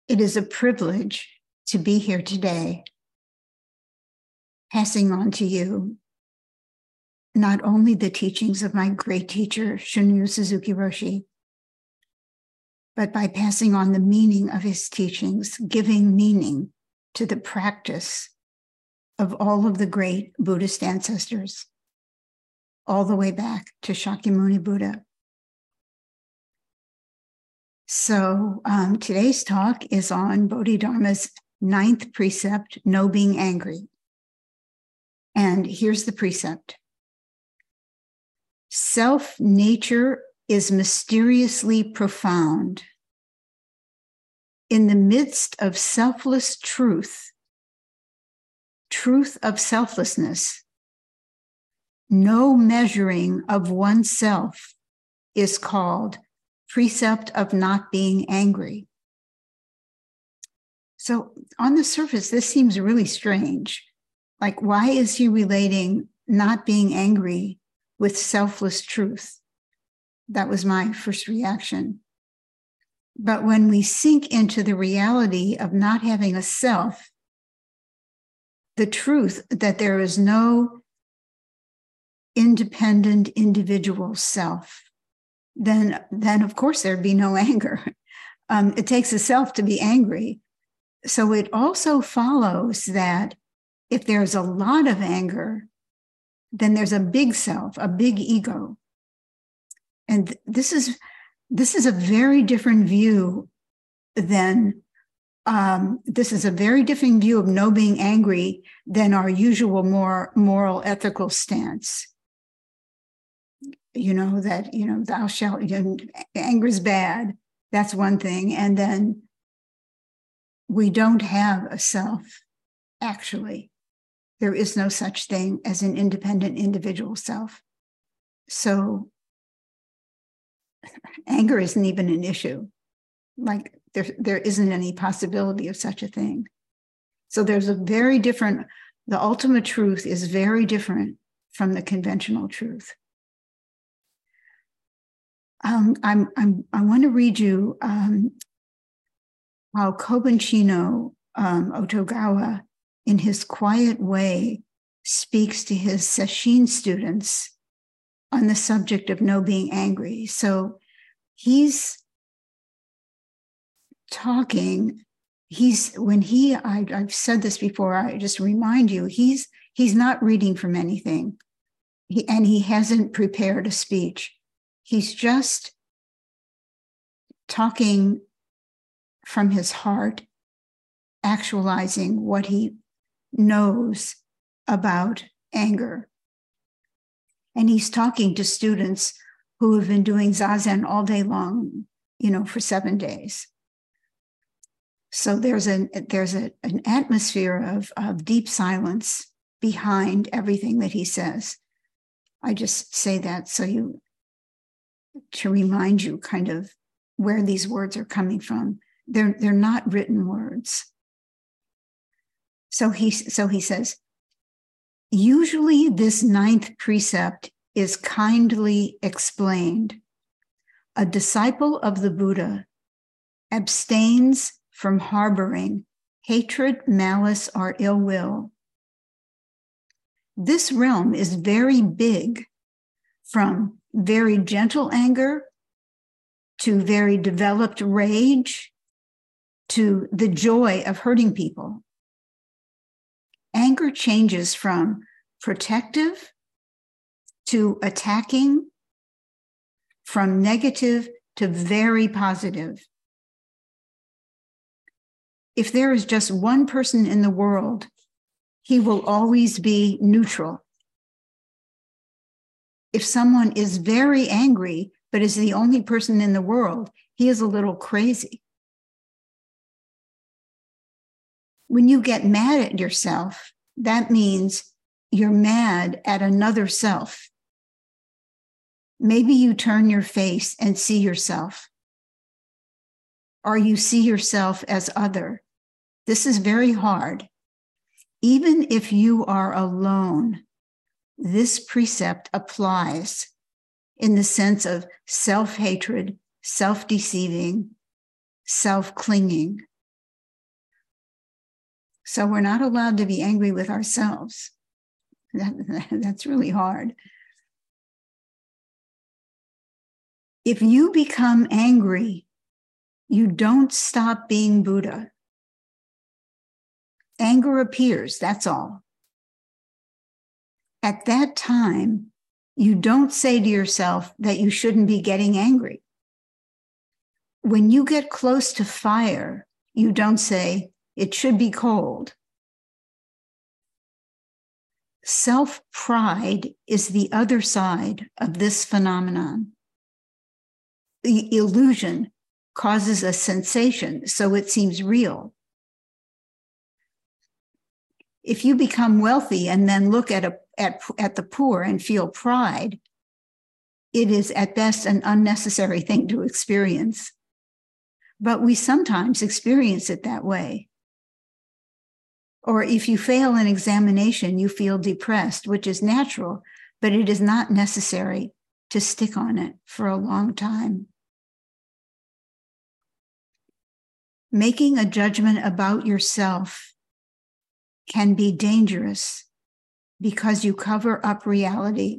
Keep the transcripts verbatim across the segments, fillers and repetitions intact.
It is a privilege to be here today, passing on to you not only the teachings of my great teacher, Shunryu Suzuki Roshi, but by passing on the meaning of his teachings, giving meaning to the practice of all of the great Buddhist ancestors, all the way back to Shakyamuni Buddha. So um, today's talk is on Bodhidharma's ninth precept, no being angry. And here's the precept. Self-nature is mysteriously profound. In the midst of selfless truth, truth of selflessness, no measuring of oneself is called precept of not being angry. So on the surface, this seems really strange. Like, why is he relating not being angry with selfless truth? That was my first reaction. But when we sink into the reality of not having a self, the truth that there is no independent individual self, then, then of course there'd be no anger. Um, it takes a self to be angry. So it also follows that if there's a lot of anger, then there's a big self, a big ego. And this is this is a very different view than, um, this is a very different view of no being angry than our usual more moral, ethical stance. You know, that, you know, thou shalt, you know, anger is bad. That's one thing. And then we don't have a self, actually. There is no such thing as an independent individual self. So anger isn't even an issue. Like there, there isn't any possibility of such a thing. So there's a very different, the ultimate truth is very different from the conventional truth. Um, I'm, I'm, I want to read you um, how Kobun Chino um, Otogawa, in his quiet way, speaks to his Sesshin students on the subject of no being angry. So he's talking, he's, when he, I, I've said this before, I just remind you, he's, he's not reading from anything. He, and he hasn't prepared a speech. He's just talking from his heart, actualizing what he knows about anger. And he's talking to students who have been doing Zazen all day long, you know, for seven days. So there's an, there's a, an atmosphere of, of deep silence behind everything that he says. I just say that so you, to remind you kind of where these words are coming from. They're, they're not written words. So he, so he says, usually this ninth precept is kindly explained. A disciple of the Buddha abstains from harboring hatred, malice, or ill will. This realm is very big, from very gentle anger to very developed rage to the joy of hurting people. Anger changes from protective to attacking, from negative to very positive. If there is just one person in the world, he will always be neutral. If someone is very angry, but is the only person in the world, he is a little crazy. When you get mad at yourself, that means you're mad at another self. Maybe you turn your face and see yourself, or you see yourself as other. This is very hard. Even if you are alone, this precept applies in the sense of self-hatred, self-deceiving, self-clinging. So we're not allowed to be angry with ourselves. That, that's really hard. If you become angry, you don't stop being Buddha. Anger appears, that's all. At that time, you don't say to yourself that you shouldn't be getting angry. When you get close to fire, you don't say, it should be cold. Self-pride is the other side of this phenomenon. The illusion causes a sensation, so it seems real. If you become wealthy and then look at, a, at, at the poor and feel pride, it is at best an unnecessary thing to experience. But we sometimes experience it that way. Or if you fail an examination, you feel depressed, which is natural, but it is not necessary to stick on it for a long time. Making a judgment about yourself can be dangerous because you cover up reality.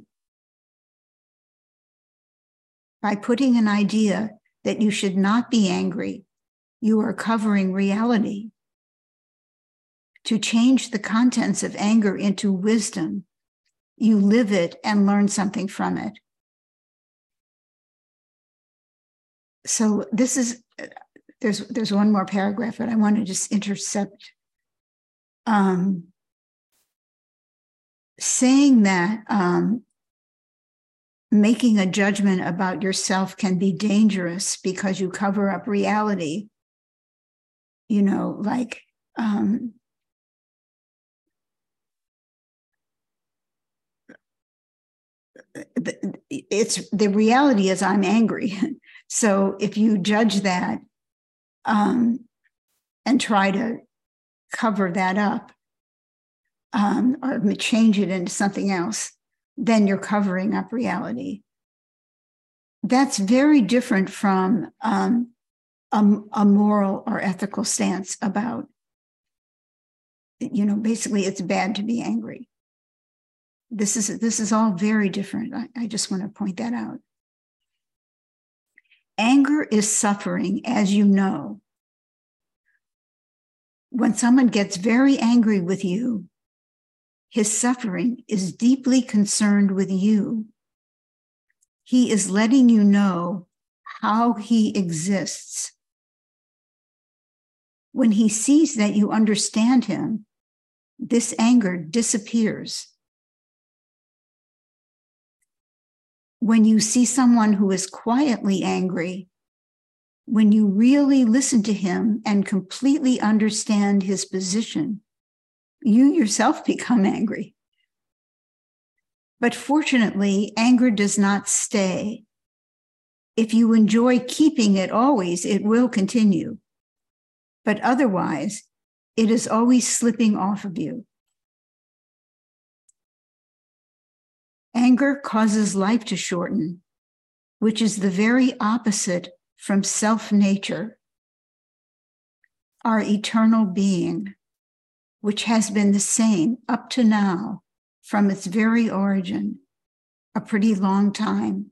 By putting an idea that you should not be angry, you are covering reality. To change the contents of anger into wisdom, you live it and learn something from it. So this is, there's, there's one more paragraph, but I want to just intercept. Um, saying that um, making a judgment about yourself can be dangerous because you cover up reality, you know, like, um, it's the reality is I'm angry. So if you judge that um, and try to cover that up um, or change it into something else, then you're covering up reality. That's very different from um, a, a moral or ethical stance about, you know, basically it's bad to be angry. This is, this is all very different. I, I just want to point that out. Anger is suffering, as you know. When someone gets very angry with you, his suffering is deeply concerned with you. He is letting you know how he exists. When he sees that you understand him, this anger disappears. When you see someone who is quietly angry, when you really listen to him and completely understand his position, you yourself become angry. But fortunately, anger does not stay. If you enjoy keeping it always, it will continue. But otherwise, it is always slipping off of you. Anger causes life to shorten, which is the very opposite from self-nature, our eternal being, which has been the same up to now from its very origin, a pretty long time.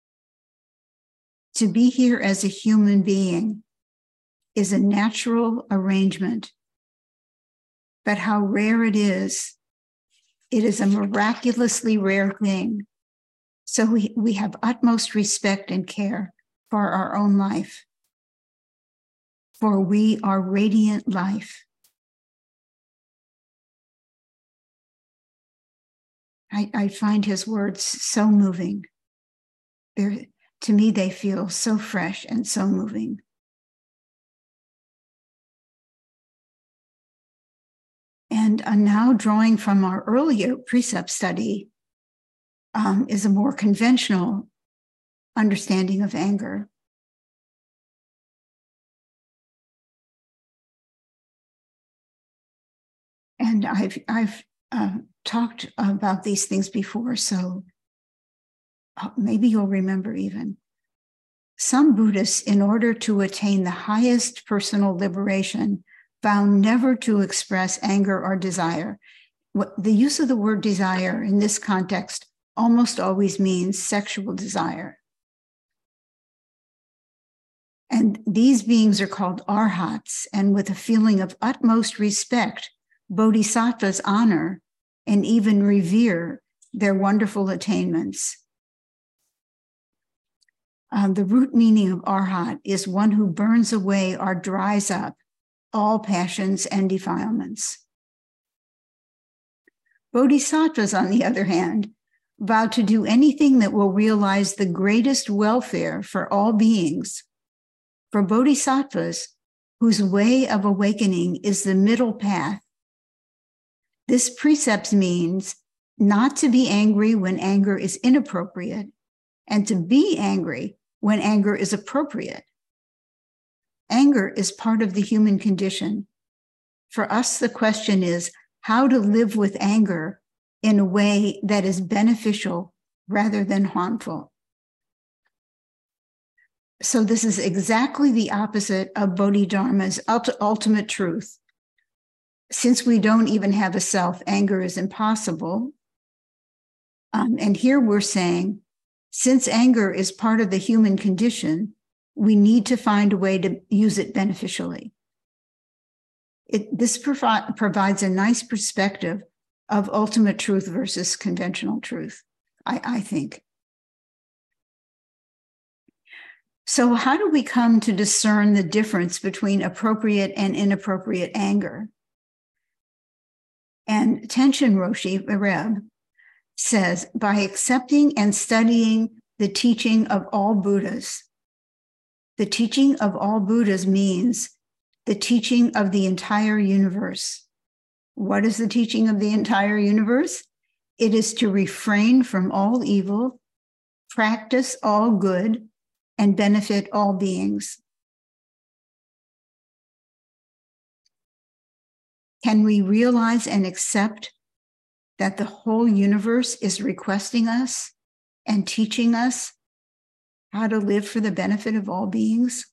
To be here as a human being is a natural arrangement, but how rare it is. It is a miraculously rare thing. So we, we have utmost respect and care for our own life, for we are radiant life. I, I find his words so moving. They're, to me, they feel so fresh and so moving. And uh, now drawing from our earlier precept study um, is a more conventional understanding of anger. And I've, I've uh, talked about these things before, so maybe you'll remember even. Some Buddhists, in order to attain the highest personal liberation, found never to express anger or desire. What, the use of the word desire in this context almost always means sexual desire. And these beings are called arhats, and with a feeling of utmost respect, bodhisattvas honor and even revere their wonderful attainments. Uh, the root meaning of arhat is one who burns away or dries up all passions and defilements. Bodhisattvas, on the other hand, vow to do anything that will realize the greatest welfare for all beings. For bodhisattvas, whose way of awakening is the middle path, this precept means not to be angry when anger is inappropriate, and to be angry when anger is appropriate. Anger is part of the human condition. For us, the question is how to live with anger in a way that is beneficial rather than harmful. So this is exactly the opposite of Bodhidharma's ultimate truth. Since we don't even have a self, anger is impossible. Um, and here we're saying, since anger is part of the human condition, we need to find a way to use it beneficially. It, this provi- provides a nice perspective of ultimate truth versus conventional truth, I, I think. So how do we come to discern the difference between appropriate and inappropriate anger? And Tenshin Roshi Reb says, by accepting and studying the teaching of all Buddhas. The teaching of all Buddhas means the teaching of the entire universe. What is the teaching of the entire universe? It is to refrain from all evil, practice all good, and benefit all beings. Can we realize and accept that the whole universe is requesting us and teaching us how to live for the benefit of all beings?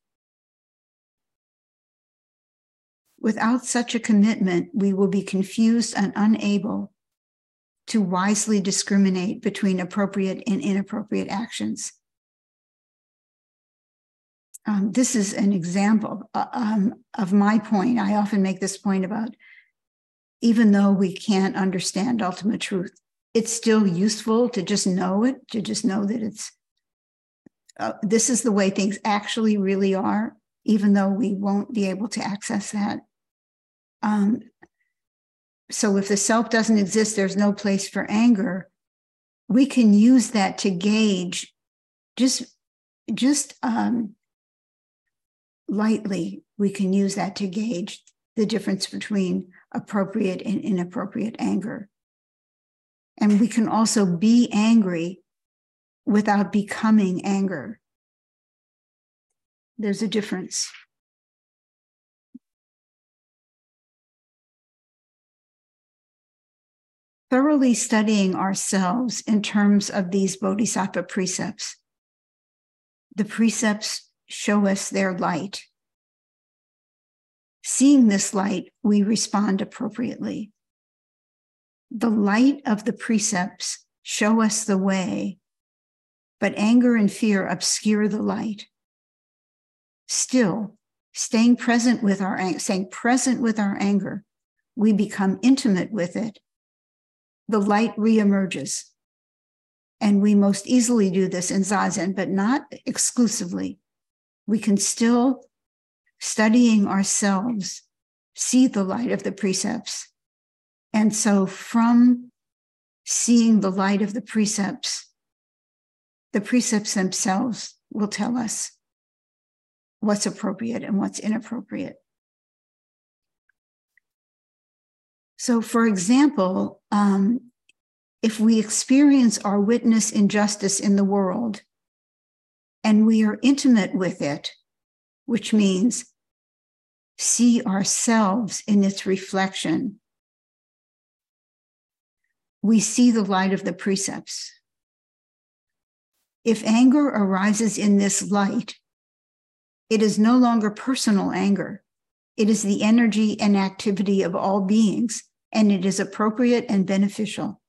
Without such a commitment, we will be confused and unable to wisely discriminate between appropriate and inappropriate actions. Um, this is an example uh, um, of my point. I often make this point about, even though we can't understand ultimate truth, it's still useful to just know it, to just know that it's, uh, this is the way things actually really are, even though we won't be able to access that. Um, so if the self doesn't exist, there's no place for anger. We can use that to gauge just, just, um, lightly, we can use that to gauge the difference between appropriate and inappropriate anger. And we can also be angry without becoming anger. There's a difference. Thoroughly studying ourselves in terms of these bodhisattva precepts. The precepts show us their light. Seeing this light, we respond appropriately. The light of the precepts show us the way, but anger and fear obscure the light. Still, staying present with our ang- staying present with our anger, we become intimate with it. The light reemerges. And we most easily do this in Zazen, but not exclusively. We can still, studying ourselves, see the light of the precepts. And so from seeing the light of the precepts, the precepts themselves will tell us what's appropriate and what's inappropriate. So for example, um, if we experience or witness injustice in the world, and we are intimate with it, which means see ourselves in its reflection, we see the light of the precepts. If anger arises in this light, it is no longer personal anger. It is the energy and activity of all beings, and it is appropriate and beneficial.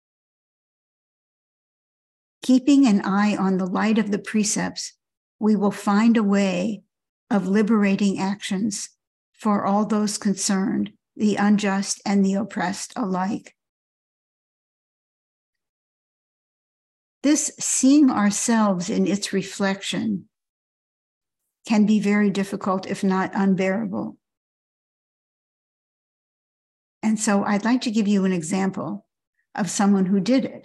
Keeping an eye on the light of the precepts, we will find a way of liberating actions for all those concerned, the unjust and the oppressed alike. This seeing ourselves in its reflection can be very difficult, if not unbearable. And so I'd like to give you an example of someone who did it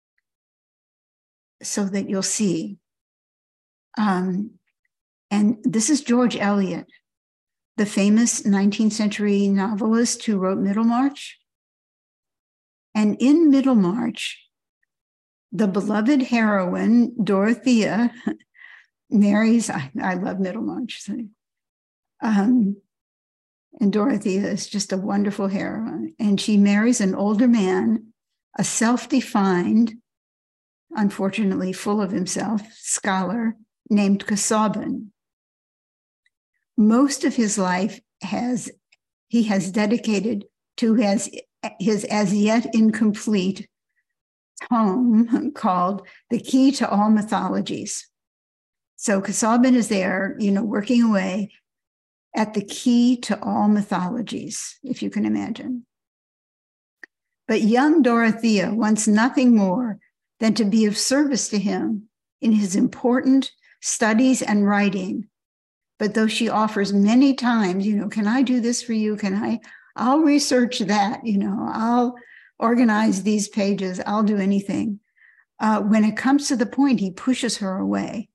so that you'll see. Um, and this is George Eliot, the famous nineteenth century novelist who wrote Middlemarch. And in Middlemarch, the beloved heroine, Dorothea, marries, I, I love Middlemarch. So, um, and Dorothea is just a wonderful heroine. And she marries an older man, a self-defined, unfortunately full of himself, scholar named Casaubon. Most of his life has he has dedicated to his, his as yet incomplete tome called The Key to All Mythologies. So Casaubon is there, you know, working away at the key to all mythologies, if you can imagine. But young Dorothea wants nothing more than to be of service to him in his important studies and writing. But though she offers many times, you know, can I do this for you? Can I, I'll research that, you know, I'll organize these pages, I'll do anything. Uh, when it comes to the point, he pushes her away.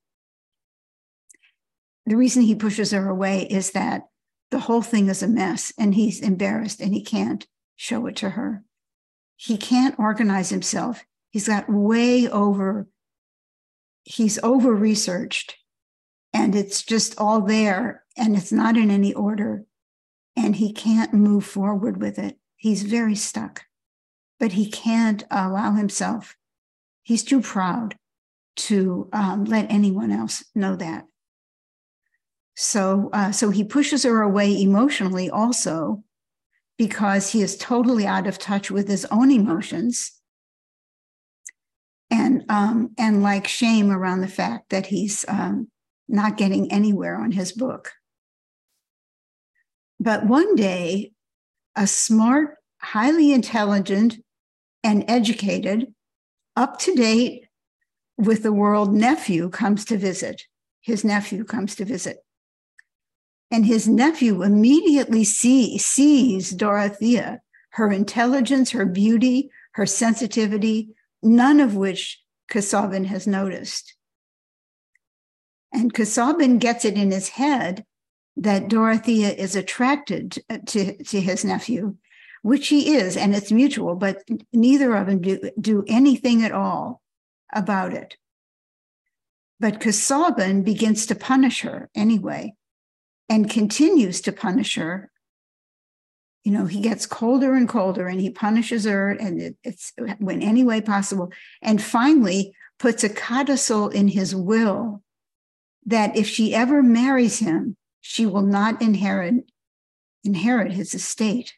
The reason he pushes her away is that the whole thing is a mess and he's embarrassed and he can't show it to her. He can't organize himself. He's got way over, he's over-researched and it's just all there and it's not in any order and he can't move forward with it. He's very stuck, but he can't allow himself. He's too proud to um, let anyone else know that. So, uh, so he pushes her away emotionally also because he is totally out of touch with his own emotions and, um, and like shame around the fact that he's um, not getting anywhere on his book. But one day, a smart, highly intelligent, and educated, up-to-date with the world nephew comes to visit. His nephew comes to visit. And his nephew immediately see, sees Dorothea, her intelligence, her beauty, her sensitivity, none of which Casaubon has noticed. And Casaubon gets it in his head that Dorothea is attracted to, to his nephew, which he is, and it's mutual, but neither of them do, do anything at all about it. But Casaubon begins to punish her anyway, and continues to punish her. You know, he gets colder and colder and he punishes her and it, it's in any way possible. And finally puts a codicil in his will that if she ever marries him, she will not inherit, inherit his estate.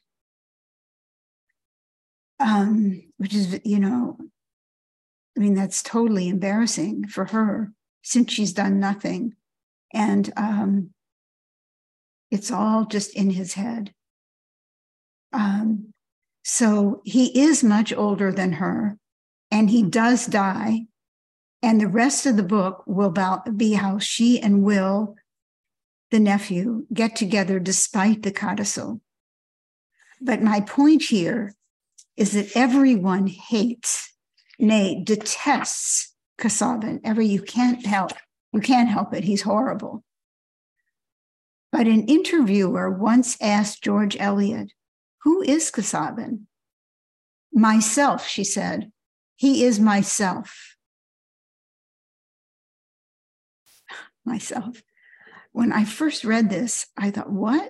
Um, which is, you know, I mean, that's totally embarrassing for her since she's done nothing. And, um, it's all just in his head. Um, so he is much older than her, and he does die. And the rest of the book will be how she and Will, the nephew, get together despite the codicil. But my point here is that everyone hates, nay, detests Casaubon. Every you can't help, you can't help it. He's horrible. But an interviewer once asked George Eliot, who is Casaubon? Myself, she said. He is myself. Myself. When I first read this, I thought, what?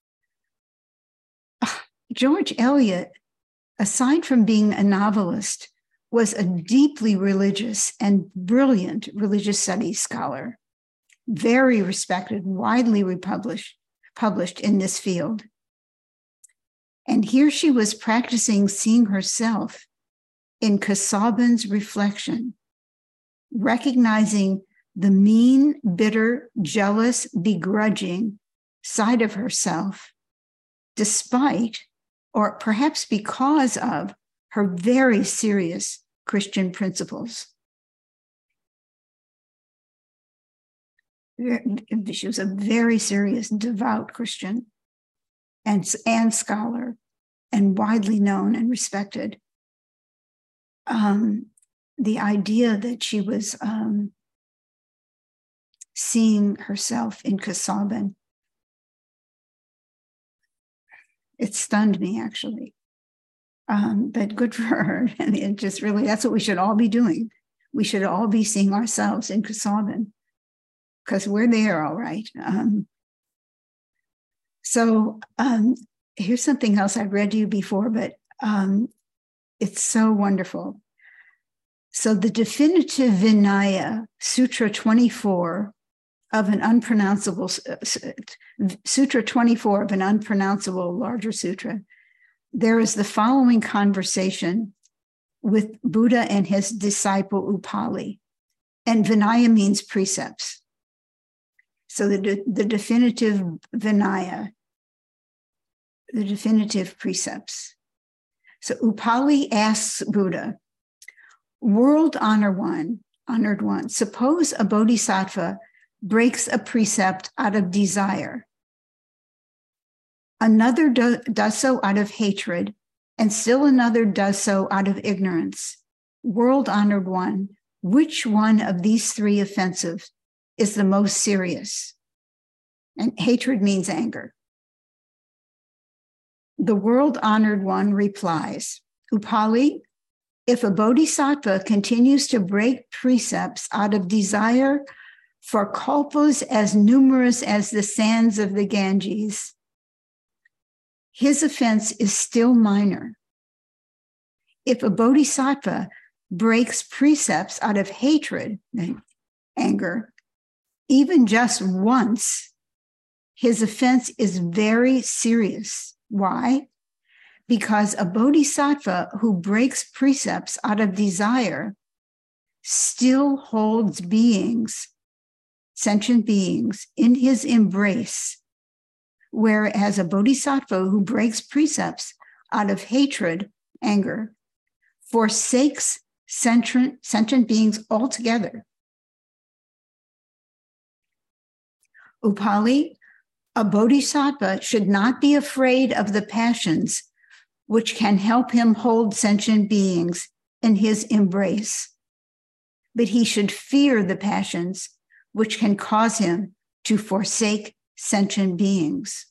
George Eliot, aside from being a novelist, was a deeply religious and brilliant religious studies scholar. Very respected, widely republished, published in this field. And here she was practicing seeing herself in Casaubon's reflection, recognizing the mean, bitter, jealous, begrudging side of herself, despite, or perhaps because of, her very serious Christian principles. She was a very serious, devout Christian and, and scholar, and widely known and respected. Um, the idea that she was um, seeing herself in Casaubon, it stunned me, actually. Um, but good for her. And it just really, that's what we should all be doing. We should all be seeing ourselves in Casaubon, because we're there, all right. Um, so um, here's something else I've read to you before, but um, it's so wonderful. So the definitive Vinaya, Sutra twenty-four of an unpronounceable, Sutra twenty-four of an unpronounceable larger sutra, there is the following conversation with Buddha and his disciple Upali. And Vinaya means precepts. So the, the definitive Vinaya, the definitive precepts. So Upali asks Buddha, world honor one, honored one, suppose a bodhisattva breaks a precept out of desire. Another do, does so out of hatred, and still another does so out of ignorance. World honored one, which one of these three offensives is the most serious? And hatred means anger. The world honored one replies, Upali, if a bodhisattva continues to break precepts out of desire for kalpas as numerous as the sands of the Ganges, his offense is still minor. If a bodhisattva breaks precepts out of hatred, anger, even just once, his offense is very serious. Why? Because a bodhisattva who breaks precepts out of desire still holds beings, sentient beings, in his embrace, whereas a bodhisattva who breaks precepts out of hatred, anger, forsakes sentient, sentient beings altogether. Upali, a bodhisattva should not be afraid of the passions which can help him hold sentient beings in his embrace, but he should fear the passions which can cause him to forsake sentient beings.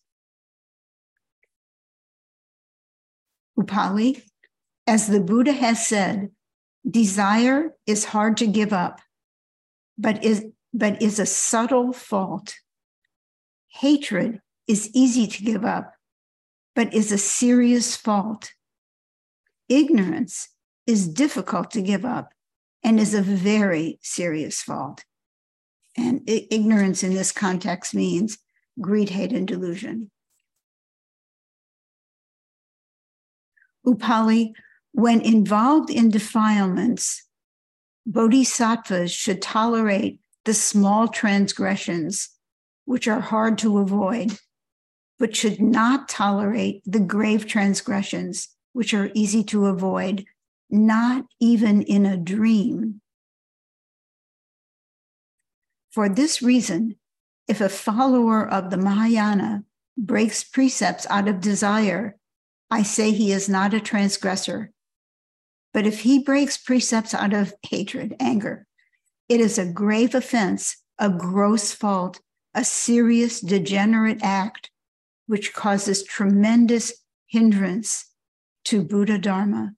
Upali, as the Buddha has said, desire is hard to give up, but is, but is a subtle fault. Hatred is easy to give up, but is a serious fault. Ignorance is difficult to give up and is a very serious fault. And I- ignorance in this context means greed, hate, and delusion. Upali, when involved in defilements, bodhisattvas should tolerate the small transgressions which are hard to avoid, but should not tolerate the grave transgressions which are easy to avoid, not even in a dream. For this reason, if a follower of the Mahayana breaks precepts out of desire, I say he is not a transgressor. But if he breaks precepts out of hatred, anger, it is a grave offense, a gross fault, a serious degenerate act, which causes tremendous hindrance to Buddha Dharma.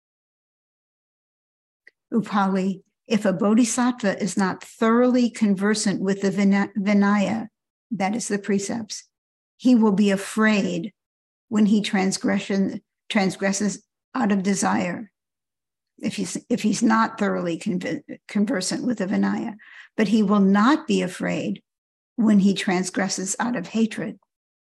Upali, if a bodhisattva is not thoroughly conversant with the Vinaya, that is the precepts, he will be afraid when he transgression, transgresses out of desire, if he's, if he's not thoroughly conv- conversant with the Vinaya. But he will not be afraid when he transgresses out of hatred.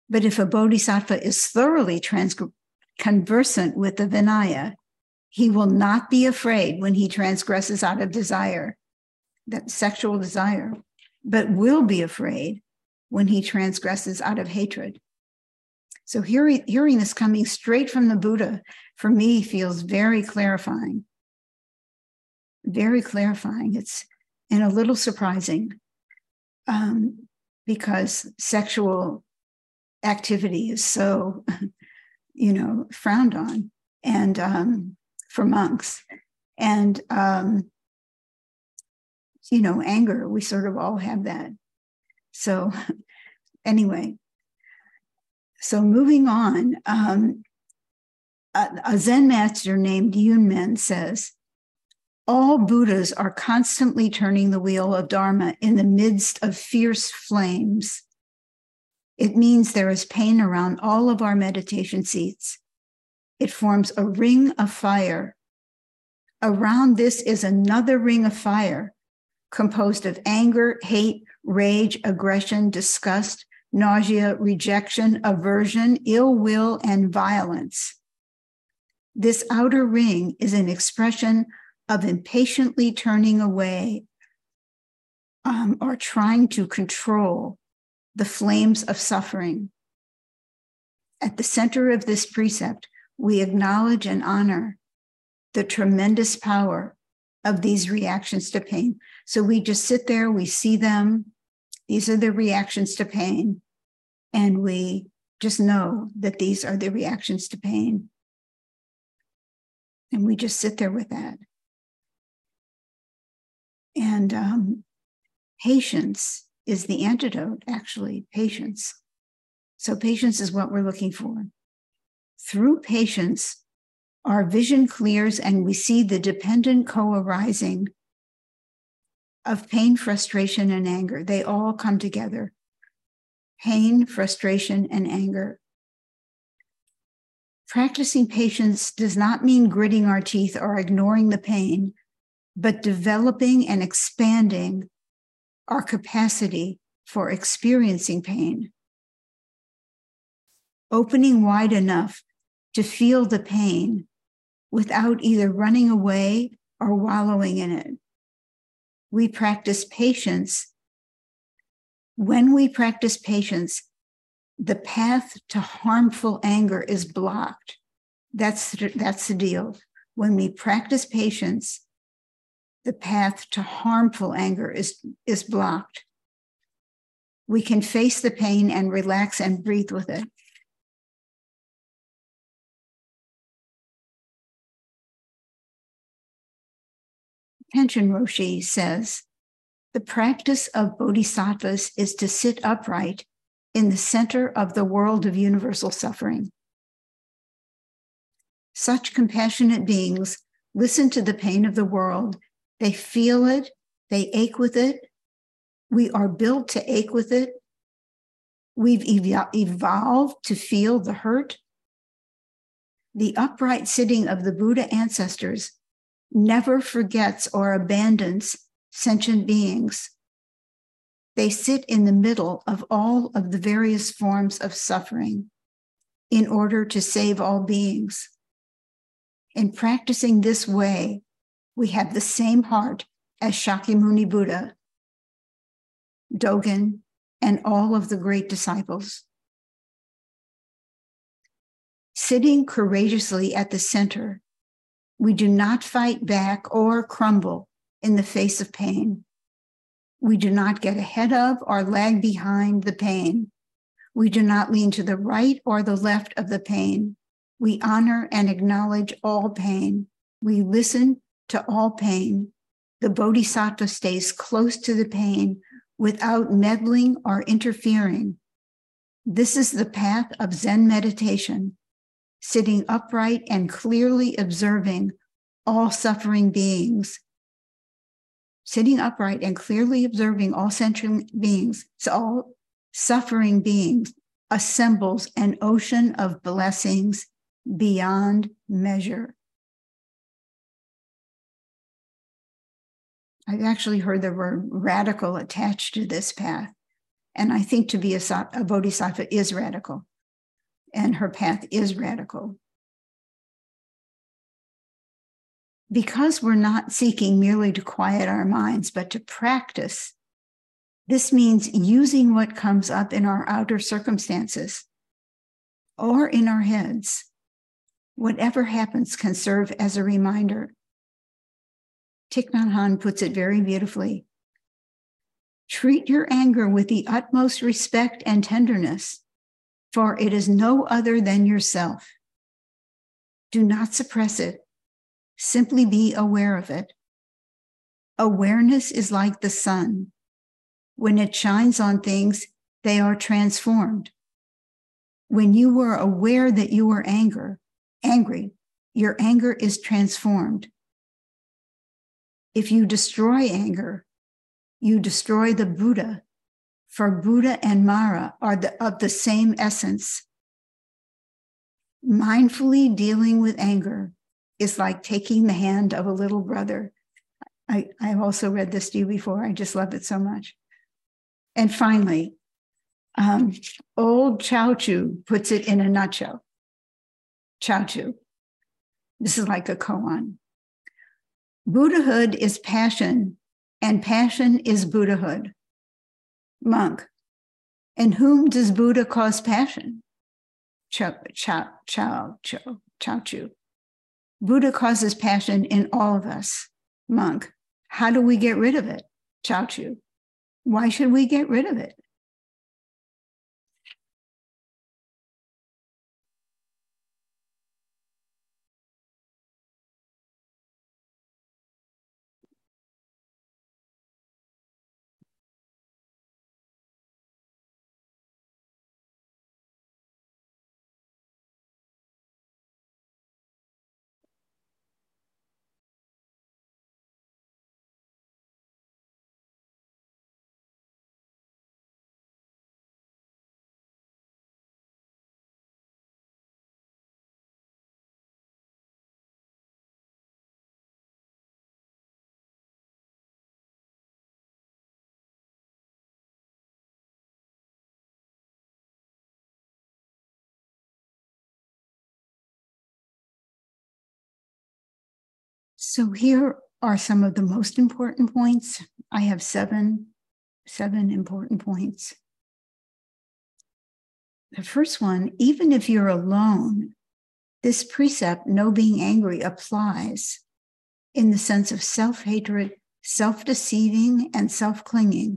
But if a bodhisattva is thoroughly trans- conversant with the Vinaya, he will not be afraid when he transgresses out of desire, that sexual desire, but will be afraid when he transgresses out of hatred. So hearing, hearing this coming straight from the Buddha, for me, feels very clarifying. Very clarifying. It's and a little surprising um, because sexual activity is so, you know, frowned on, and um, for monks. And, um, you know, anger, we sort of all have that. So anyway, so moving on, um, a, a Zen master named Yunmen says, all Buddhas are constantly turning the wheel of Dharma in the midst of fierce flames. It means there is pain around all of our meditation seats. It forms a ring of fire. Around this is another ring of fire composed of anger, hate, rage, aggression, disgust, nausea, rejection, aversion, ill will, and violence. This outer ring is an expression of impatiently turning away um, or trying to control the flames of suffering. At the center of this precept, we acknowledge and honor the tremendous power of these reactions to pain. So we just sit there, we see them. These are the reactions to pain. And we just know that these are the reactions to pain. And we just sit there with that. And um, patience is the antidote, actually, patience. So patience is what we're looking for. Through patience, our vision clears and we see the dependent co-arising of pain, frustration, and anger. They all come together. Pain, frustration, and anger. Practicing patience does not mean gritting our teeth or ignoring the pain, but developing and expanding our capacity for experiencing pain. Opening wide enough to feel the pain without either running away or wallowing in it. We practice patience. When we practice patience, the path to harmful anger is blocked. That's, that's the deal. When we practice patience, the path to harmful anger is, is blocked. We can face the pain and relax and breathe with it. Tenshin Roshi says, the practice of bodhisattvas is to sit upright in the center of the world of universal suffering. Such compassionate beings listen to the pain of the world. They feel it, they ache with it. We are built to ache with it. We've ev- evolved to feel the hurt. The upright sitting of the Buddha ancestors never forgets or abandons sentient beings. They sit in the middle of all of the various forms of suffering in order to save all beings. In practicing this way, we have the same heart as Shakyamuni Buddha, Dogen, and all of the great disciples. Sitting courageously at the center, we do not fight back or crumble in the face of pain. We do not get ahead of or lag behind the pain. We do not lean to the right or the left of the pain. We honor and acknowledge all pain. We listen to all pain. The bodhisattva stays close to the pain without meddling or interfering. This is the path of Zen meditation, sitting upright and clearly observing all suffering beings. Sitting upright and clearly observing all sentient beings, so all suffering beings, assembles an ocean of blessings beyond measure. I've actually heard the word radical attached to this path. And I think to be a, a bodhisattva is radical, and her path is radical. Because we're not seeking merely to quiet our minds, but to practice, this means using what comes up in our outer circumstances or in our heads. Whatever happens can serve as a reminder. Thich Nhat Hanh puts it very beautifully. Treat your anger with the utmost respect and tenderness, for it is no other than yourself. Do not suppress it. Simply be aware of it. Awareness is like the sun. When it shines on things, they are transformed. When you were aware that you were anger, angry, your anger is transformed. If you destroy anger, you destroy the Buddha, for Buddha and Mara are the, of the same essence. Mindfully dealing with anger is like taking the hand of a little brother. I, I've also read this to you before. I just love it so much. And finally, um, old Chao Chu puts it in a nutshell. Chao Chu. This is like a koan. Buddhahood is passion, and passion is Buddhahood. Monk. And whom does Buddha cause passion? Chao, Chao, Chao, Chao, Chao Chu. Buddha causes passion in all of us. Monk. How do we get rid of it? Chao Chu. Why should we get rid of it? So here are some of the most important points. I have seven, seven important points. The first one, even if you're alone, this precept, no being angry, applies in the sense of self-hatred, self-deceiving, and self-clinging.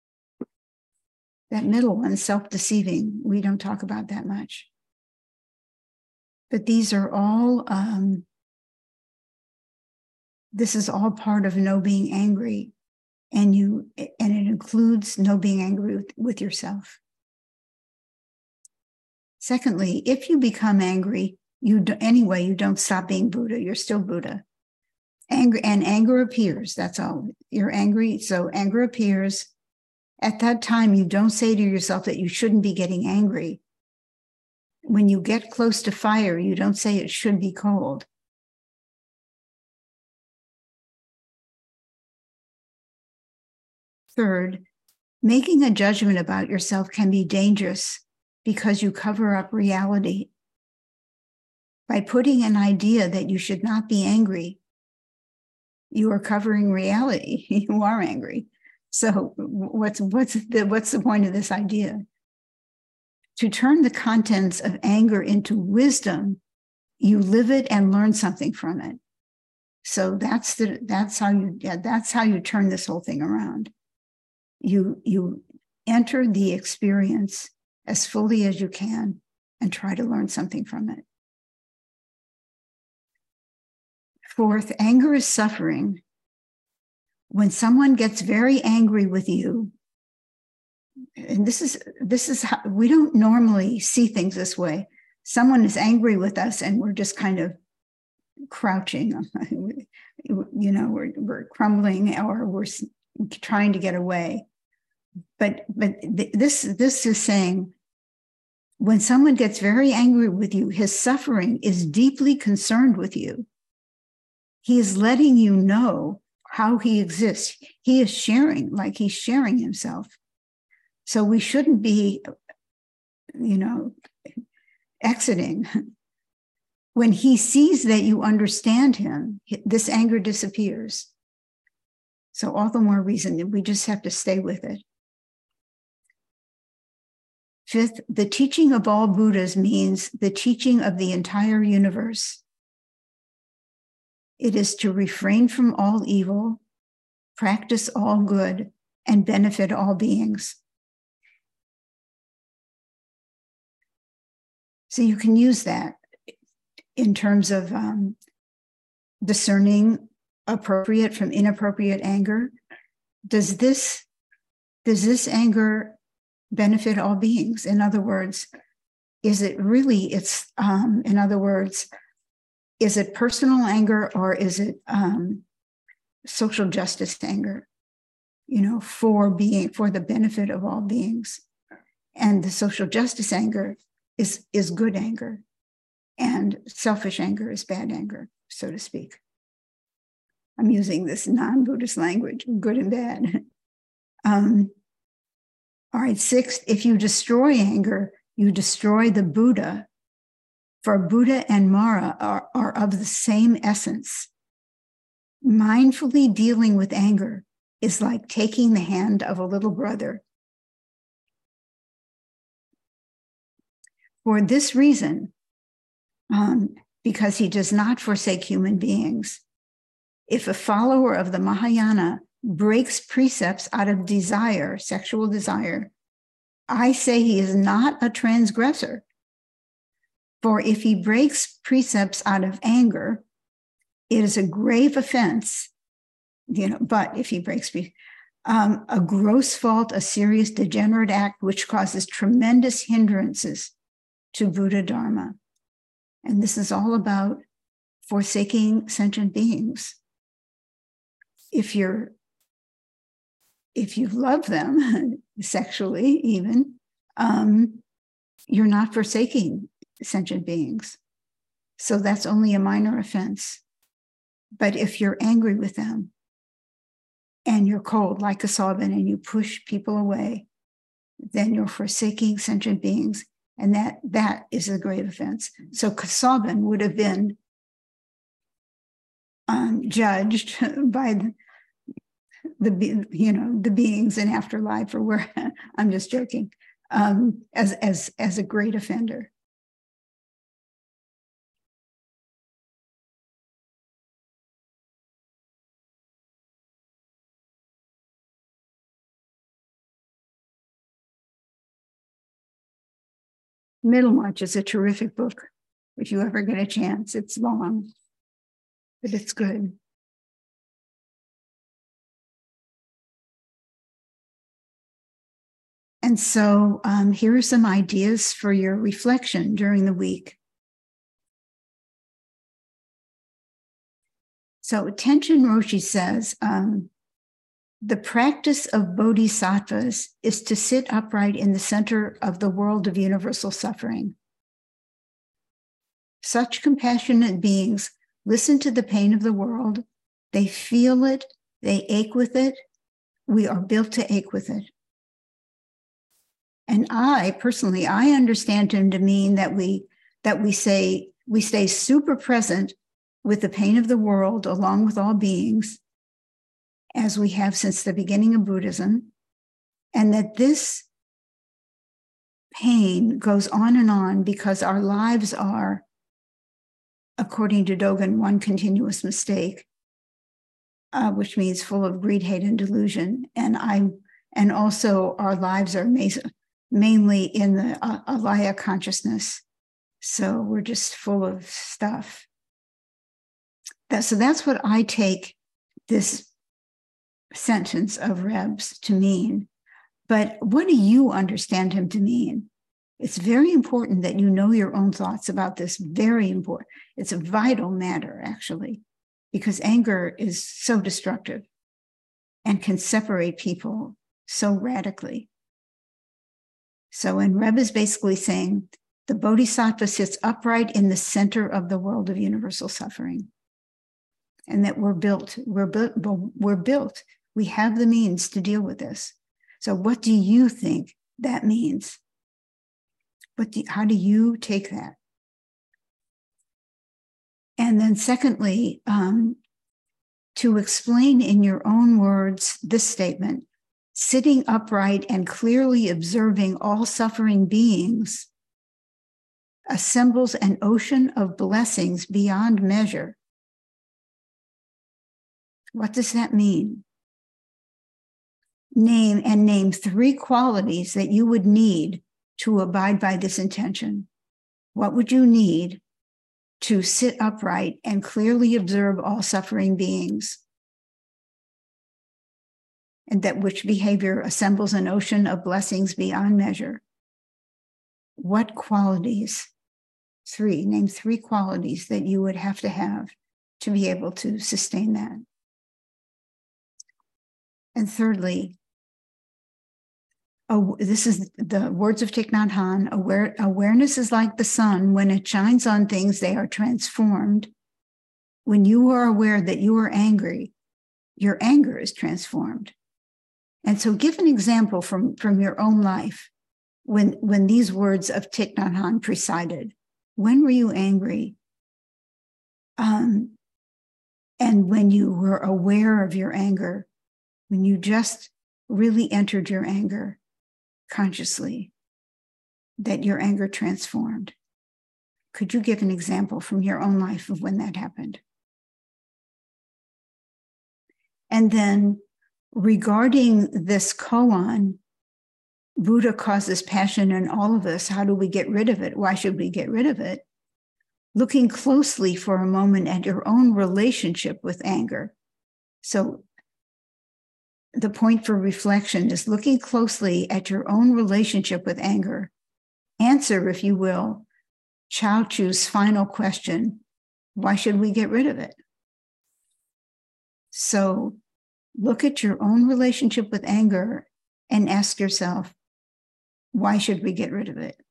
That middle one, self-deceiving, we don't talk about that much. But these are all, um, this is all part of no being angry, and you, and it includes no being angry with, with yourself. Secondly, if you become angry, you do, anyway, you don't stop being Buddha. You're still Buddha. Anger and anger appears. That's all. You're angry, so anger appears. At that time, you don't say to yourself that you shouldn't be getting angry. When you get close to fire, you don't say it should be cold. Third, making a judgment about yourself can be dangerous because you cover up reality. By putting an idea that you should not be angry, you are covering reality. You are angry. So what's, what's, the, what's the point of this idea? To turn the contents of anger into wisdom, you live it and learn something from it. So that's the that's how you yeah, that's how you turn this whole thing around. You you enter the experience as fully as you can and try to learn something from it. Fourth, anger is suffering. When someone gets very angry with you, and this is this is how we don't normally see things this way. Someone is angry with us and we're just kind of crouching, you know, we're, we're crumbling or we're trying to get away. But but this this is saying when someone gets very angry with you, his suffering is deeply concerned with you. He is letting you know how he exists. He is sharing, like he's sharing himself. So we shouldn't be, you know, exiting. When he sees that you understand him, this anger disappears. So all the more reason that we just have to stay with it. Fifth, the teaching of all Buddhas means the teaching of the entire universe. It is to refrain from all evil, practice all good, and benefit all beings. So you can use that in terms of um, discerning appropriate from inappropriate anger. Does this, does this anger benefit all beings? In other words, is it really, it's, um, in other words, is it personal anger or is it um, social justice anger, you know, for being, for the benefit of all beings? And the social justice anger is, is good anger, and selfish anger is bad anger, so to speak. I'm using this non-Buddhist language, good and bad. Um, all right, sixth, if you destroy anger, you destroy the Buddha. For Buddha and Mara are, are of the same essence. Mindfully dealing with anger is like taking the hand of a little brother. For this reason, um, because he does not forsake human beings, if a follower of the Mahayana breaks precepts out of desire, sexual desire, I say he is not a transgressor. For if he breaks precepts out of anger, it is a grave offense, you know, but if he breaks um, a gross fault, a serious degenerate act, which causes tremendous hindrances to Buddha Dharma. And this is all about forsaking sentient beings. If you're, if you love them sexually even, um, you're not forsaking sentient beings. So that's only a minor offense. But if you're angry with them and you're cold like Kasabin and you push people away, then you're forsaking sentient beings. And that, that is a grave offense. So Kasabin would have been um, judged by the, the, you know, the beings in afterlife, or where, I'm just joking, um, as, as, as a great offender. Middlemarch is a terrific book. If you ever get a chance, it's long, but it's good. And so um, here are some ideas for your reflection during the week. So Tenshin Roshi says, um, the practice of bodhisattvas is to sit upright in the center of the world of universal suffering. Such compassionate beings listen to the pain of the world. They feel it. They ache with it. We are built to ache with it. And I, personally, I understand him to mean that we, that we say, we stay super present with the pain of the world along with all beings, as we have since the beginning of Buddhism, and that this pain goes on and on because our lives are, according to Dogen, one continuous mistake, uh, which means full of greed, hate, and delusion. And I'm, and also our lives are mainly in the uh, alaya consciousness. So we're just full of stuff. That, so that's what I take this sentence of Reb's to mean. But what do you understand him to mean? It's very important that you know your own thoughts about this. Very important. It's a vital matter, actually, because anger is so destructive and can separate people so radically. So, and Reb is basically saying the bodhisattva sits upright in the center of the world of universal suffering, and that we're built, we're built, we're built. We have the means to deal with this. So what do you think that means. But do, how do you take that? And then secondly, um, to explain in your own words this statement, sitting upright and clearly observing all suffering beings assembles an ocean of blessings beyond measure. What does that mean? Name and name three qualities that you would need to abide by this intention. What would you need to sit upright and clearly observe all suffering beings? And that which behavior assembles an ocean of blessings beyond measure. What qualities? Three, name three qualities that you would have to have to be able to sustain that. And thirdly, oh, this is the words of Thich Nhat Hanh, aware, awareness is like the sun. When it shines on things, they are transformed. When you are aware that you are angry, your anger is transformed. And so give an example from, from your own life when, when these words of Thich Nhat Hanh presided. When were you angry? Um, and when you were aware of your anger, when you just really entered your anger consciously, that your anger transformed. Could you give an example from your own life of when that happened? And then regarding this koan, Buddha causes passion in all of us. How do we get rid of it? Why should we get rid of it? Looking closely for a moment at your own relationship with anger. So the point for reflection is looking closely at your own relationship with anger. Answer, if you will, Chao Chu's final question, why should we get rid of it? So look at your own relationship with anger and ask yourself, why should we get rid of it?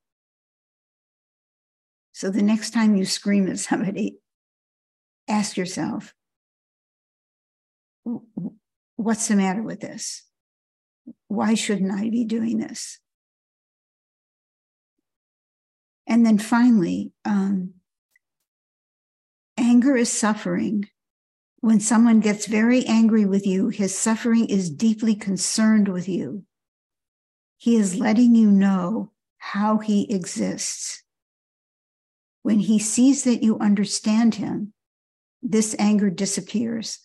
So the next time you scream at somebody, ask yourself, what's the matter with this? Why shouldn't I be doing this? And then finally, um, anger is suffering. When someone gets very angry with you, his suffering is deeply concerned with you. He is letting you know how he exists. When he sees that you understand him, this anger disappears.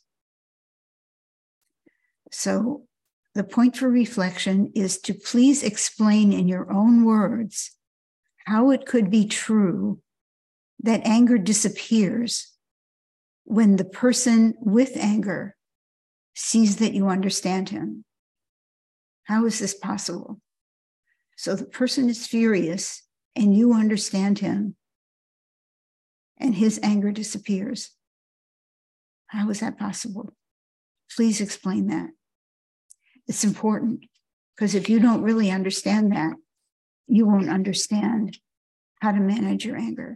So the point for reflection is to please explain in your own words how it could be true that anger disappears when the person with anger sees that you understand him. How is this possible? So the person is furious and you understand him and his anger disappears. How is that possible? Please explain that. It's important because if you don't really understand that, you won't understand how to manage your anger.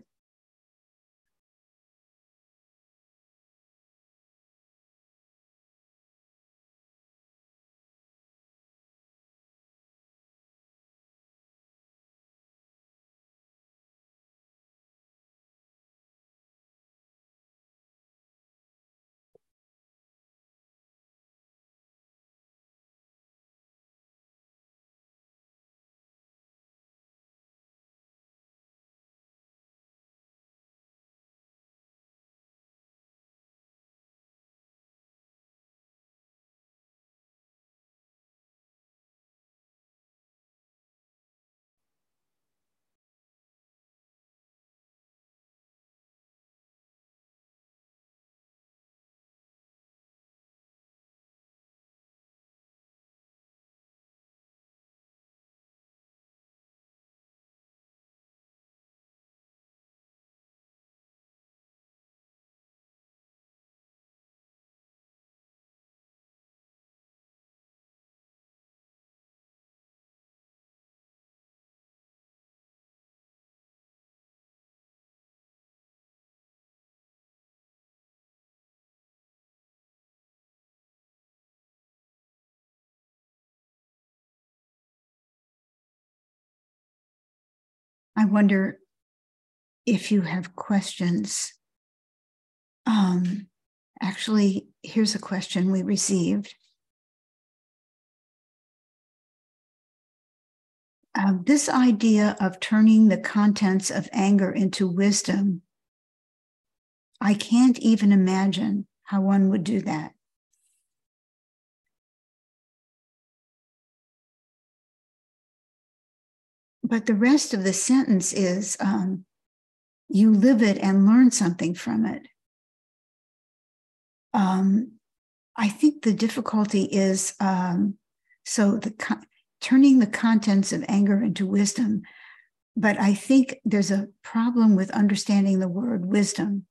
I wonder if you have questions. Um, actually, here's a question we received. Uh, this idea of turning the contents of anger into wisdom, I can't even imagine how one would do that. But the rest of the sentence is, um, you live it and learn something from it. Um, I think the difficulty is, um, so the co- turning the contents of anger into wisdom. But I think there's a problem with understanding the word wisdom.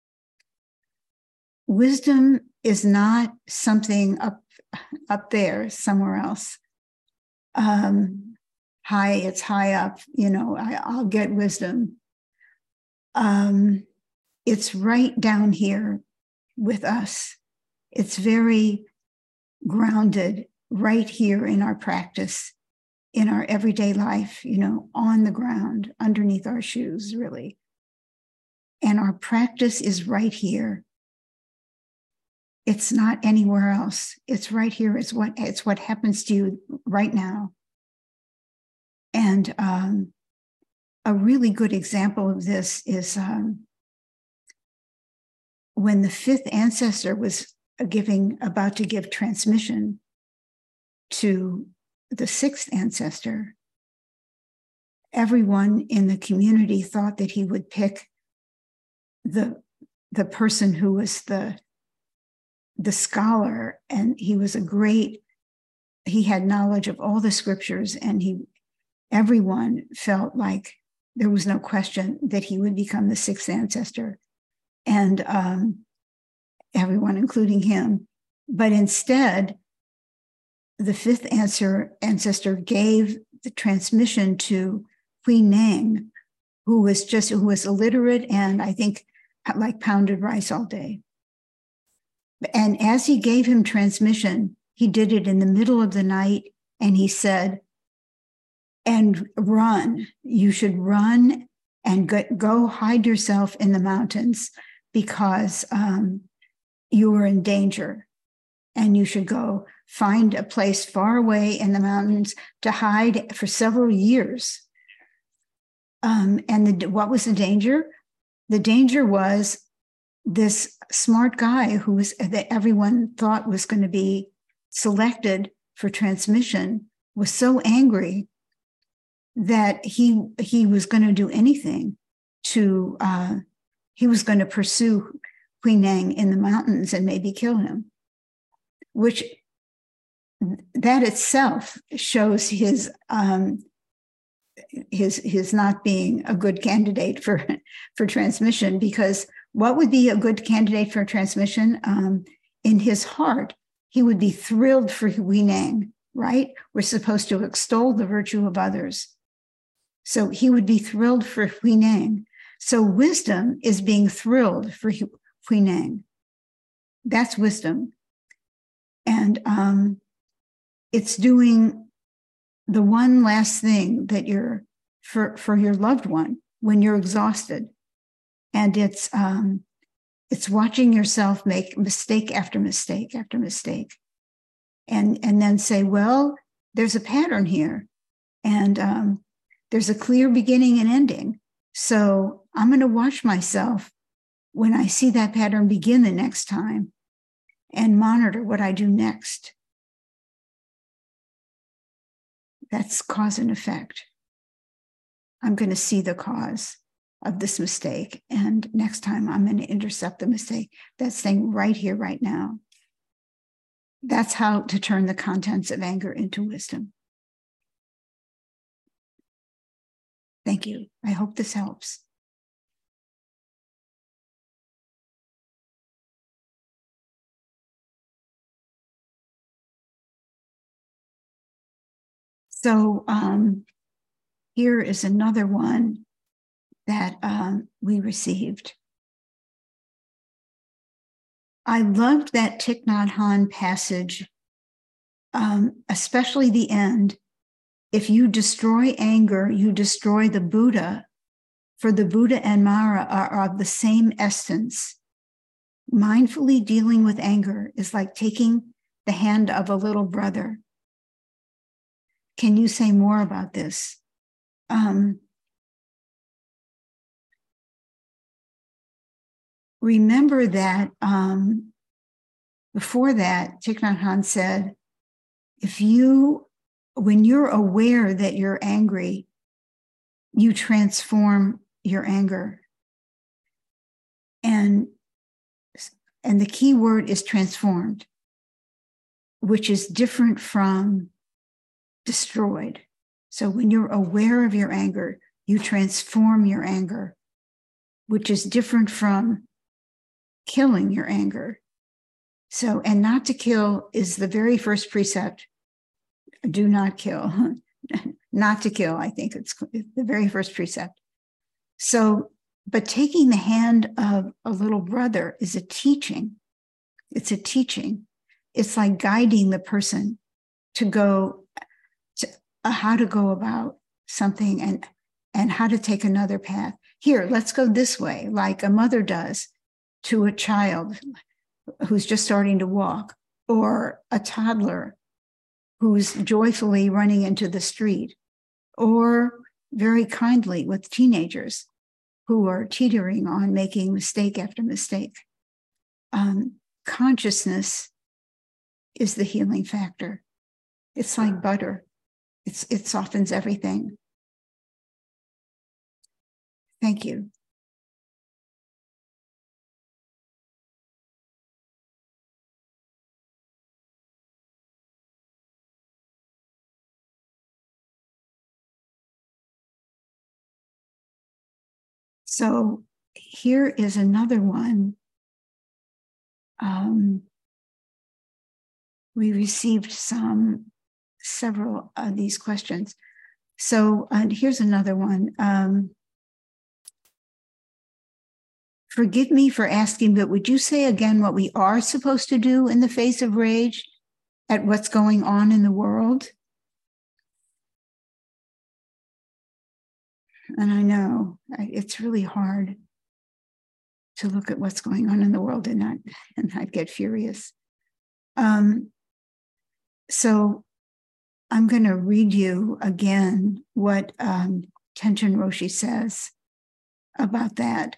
Wisdom is not something up, up there somewhere else. Um, high, it's high up, you know, I, I'll get wisdom. Um, it's right down here with us. It's very grounded right here in our practice, in our everyday life, you know, on the ground, underneath our shoes, really. And our practice is right here. It's not anywhere else. It's right here. It's what, it's what happens to you right now. And um, a really good example of this is um, when the fifth ancestor was giving, about to give transmission to the sixth ancestor, everyone in the community thought that he would pick the, the person who was the, the scholar, and he was a great, he had knowledge of all the scriptures, and he, everyone felt like there was no question that he would become the sixth ancestor, and um, everyone, including him. But instead, the fifth answer, ancestor gave the transmission to Queen Nang, who was just, who was illiterate and I think like pounded rice all day. And as he gave him transmission, he did it in the middle of the night, and he said, and run, you should run and go, go hide yourself in the mountains, because um, you are in danger, and you should go find a place far away in the mountains to hide for several years. Um, and the, what was the danger? The danger was this smart guy who was, that everyone thought was going to be selected for transmission, was so angry that he he was going to do anything to, uh, he was going to pursue Queen Nang in the mountains and maybe kill him, which that itself shows his um, his his not being a good candidate for for transmission. Because what would be a good candidate for transmission? Um, in his heart, he would be thrilled for Hui Nang, right? We're supposed to extol the virtue of others. So he would be thrilled for Hui Nang. So wisdom is being thrilled for Hui Nang. That's wisdom. And um, it's doing the one last thing that you're, for, for your loved one when you're exhausted. And it's, um, it's watching yourself make mistake after mistake after mistake. And, and then say, well, there's a pattern here. And um, there's a clear beginning and ending. So I'm going to watch myself when I see that pattern begin the next time and monitor what I do next. That's cause and effect. I'm going to see the cause of this mistake. And next time I'm going to intercept the mistake that's staying right here, right now. That's how to turn the contents of anger into wisdom. Thank you. I hope this helps. So um, here is another one that um, we received. I loved that Thich Nhat Hanh passage, um, especially the end. If you destroy anger, you destroy the Buddha, for the Buddha and Mara are of the same essence. Mindfully dealing with anger is like taking the hand of a little brother. Can you say more about this? Um, remember that um, before that, Thich Nhat Hanh said, if you, when you're aware that you're angry, you transform your anger. And, and the key word is transformed, which is different from destroyed. So when you're aware of your anger, you transform your anger, which is different from killing your anger. So, and not to kill is the very first precept. Do not kill. Not to kill, I think it's the very first precept. So, but taking the hand of a little brother is a teaching. It's a teaching. It's like guiding the person to go, to, uh, how to go about something and, and how to take another path. Here, let's go this way, like a mother does to a child who's just starting to walk, or a toddler who's joyfully running into the street, or very kindly with teenagers who are teetering on making mistake after mistake. Um, consciousness is the healing factor. It's like butter. It's, it softens everything. Thank you. So here is another one. Um, we received some, several of these questions. So uh, here's another one. Um, forgive me for asking, but would you say again what we are supposed to do in the face of rage at what's going on in the world? And I know it's really hard to look at what's going on in the world and not, and not get furious. Um, so I'm going to read you again what um, Tenzin Roshi says about that.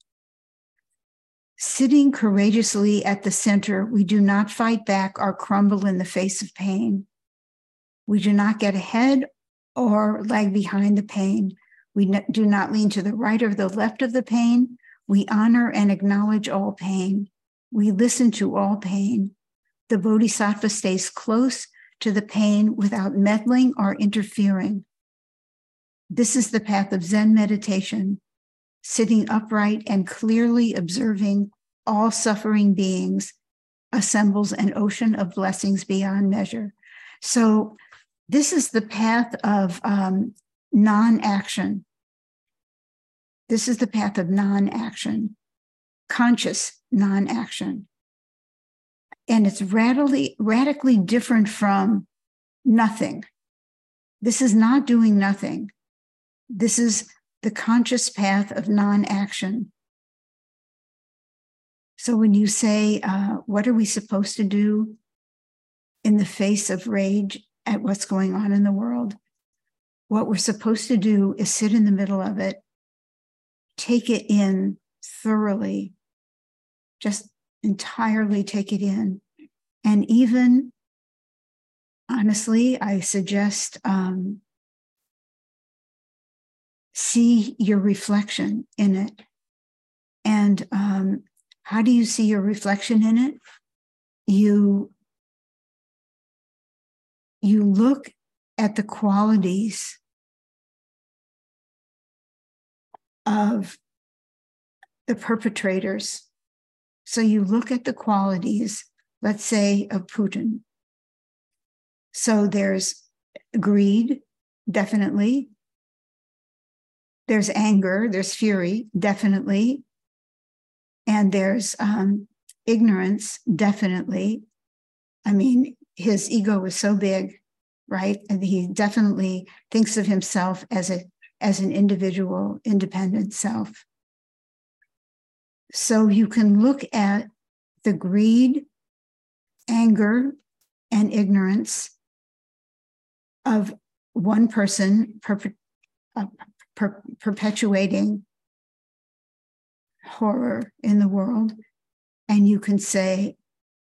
Sitting courageously at the center, we do not fight back or crumble in the face of pain. We do not get ahead or lag behind the pain. We do not lean to the right or the left of the pain. We honor and acknowledge all pain. We listen to all pain. The Bodhisattva stays close to the pain without meddling or interfering. This is the path of Zen meditation, sitting upright and clearly observing all suffering beings assembles an ocean of blessings beyond measure. So this is the path of um, non-action. This is the path of non-action, conscious non-action. And it's radically, radically different from nothing. This is not doing nothing. This is the conscious path of non-action. So when you say, uh, what are we supposed to do in the face of rage at what's going on in the world? What we're supposed to do is sit in the middle of it, take it in thoroughly, just entirely take it in. And even, honestly, I suggest um, see your reflection in it. And um, how do you see your reflection in it? You, you look at the qualities of the perpetrators. So you look at the qualities, let's say, of Putin. So there's greed, definitely. There's anger, there's fury, definitely. And there's um, ignorance, definitely. I mean, his ego was so big right? And he definitely thinks of himself as a as an individual, independent self. So you can look at the greed, anger, and ignorance of one person perpe- uh, per- perpetuating horror in the world, and you can say,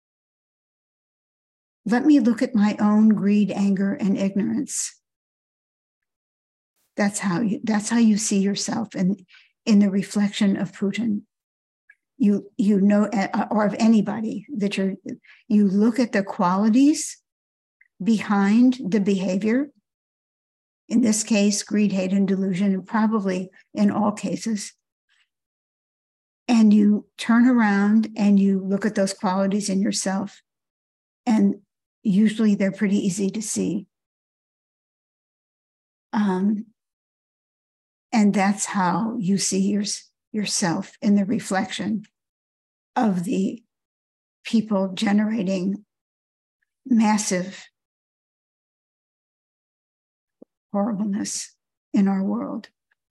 let me look at my own greed, anger, and ignorance. That's how you, that's how you see yourself in, in the reflection of Putin. You, you know, or of anybody that you're, you look at the qualities behind the behavior. In this case, greed, hate, and delusion, and probably in all cases. And you turn around and you look at those qualities in yourself. And usually they're pretty easy to see. Um, and that's how you see your, yourself in the reflection of the people generating massive horribleness in our world.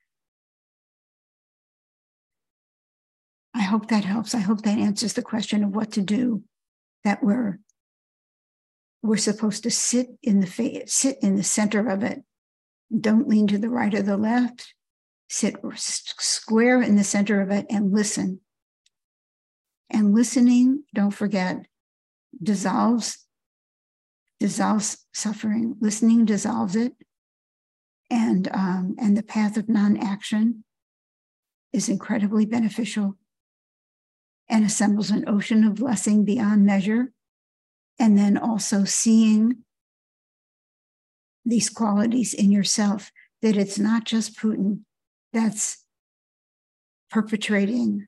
I hope that helps. I hope that answers the question of what to do, that we're we're supposed to sit in the fa- sit in the center of it. Don't lean to the right or the left. Sit square in the center of it and listen. And listening, don't forget, dissolves dissolves suffering. Listening dissolves it. And, um, and the path of non-action is incredibly beneficial and assembles an ocean of blessing beyond measure. And then also seeing these qualities in yourself, that it's not just Putin that's perpetrating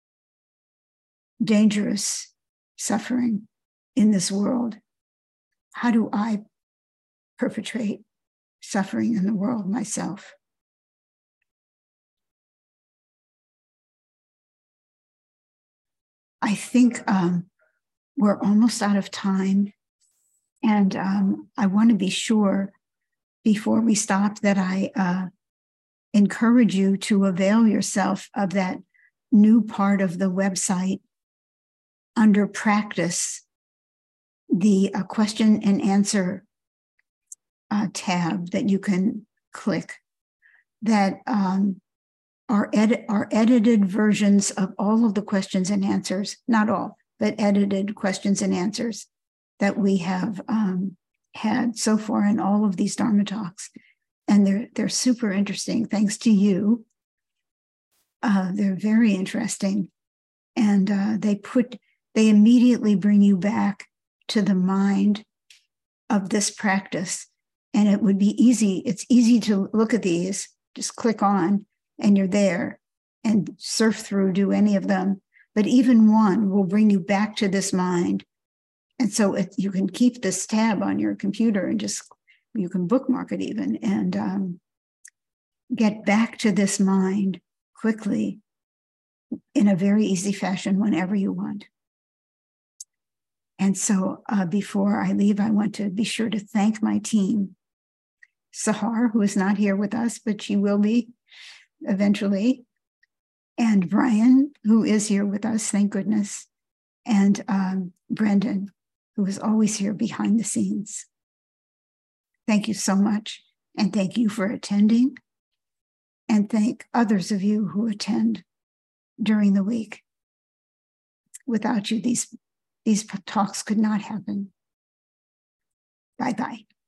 dangerous suffering in this world. How do I perpetrate suffering in the world myself? I think um, we're almost out of time. And um, I want to be sure before we stop that I uh, encourage you to avail yourself of that new part of the website under practice, the uh, question and answer uh, tab that you can click that um, are, edit, are edited versions of all of the questions and answers, not all, but edited questions and answers that we have um, had so far in all of these Dharma talks. And they're, they're super interesting, thanks to you. Uh, they're very interesting. And uh, they put, they immediately bring you back to the mind of this practice. And it would be easy, it's easy to look at these, just click on, and you're there and surf through, do any of them. But even one will bring you back to this mind. And so it, you can keep this tab on your computer and just, you can bookmark it even, and um, get back to this mind quickly in a very easy fashion whenever you want. And so uh, before I leave, I want to be sure to thank my team. Sahar, who is not here with us, but she will be eventually. And Brian, who is here with us, thank goodness. And um, Brendan, who is always here behind the scenes. Thank you so much. And thank you for attending. And thank others of you who attend during the week. Without you, these, these talks could not happen. Bye-bye.